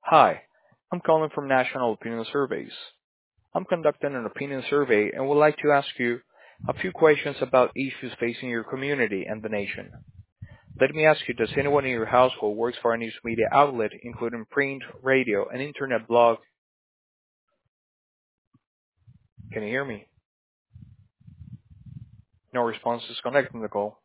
Hi, I'm calling from National Opinion Surveys. I'm conducting an opinion survey and would like to ask you a few questions about issues facing your community and the nation. Let me ask you, does anyone in your household works for a news media outlet, including print, radio, and internet blog? Can you hear me? No response is connecting the call.